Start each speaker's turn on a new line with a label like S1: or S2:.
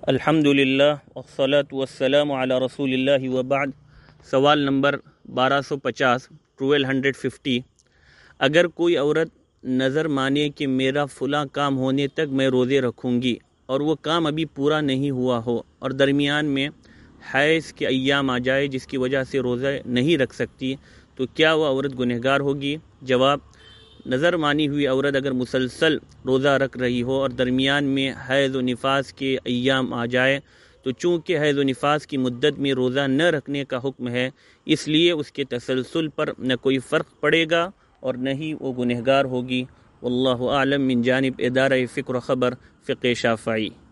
S1: अल्हम्दुलिल्लाह वस्सलातु वस्सलामु अला रसूलिल्लाहि व बाद। सवाल नंबर 1250 1250। अगर कोई औरत नज़र माने कि मेरा फ़लाँ काम होने तक मैं रोज़े रखूँगी और वो काम अभी पूरा नहीं हुआ हो और दरमियान में हैज़ के अय्याम आ जाए जिसकी वजह से रोज़ा नहीं रख सकती, तो क्या वह औरत गुनहगार होगी? जवाब, नज़र मानी हुई औरत अगर मुसलसल रोज़ा रख रही हो और दरमियान में हैज़ व निफास के अय्याम आ जाए, तो चूँकि हैज़ व निफास की मुद्दत में रोज़ा न रखने का हुक्म है, इसलिए उसके तसलसल पर न कोई फ़र्क पड़ेगा और न ही वो गुनहगार होगी। वल्लाहु आलम। मिन जानिब इदारा फ़िक्र ख़बर फ़िक़्ह शाफ़ई।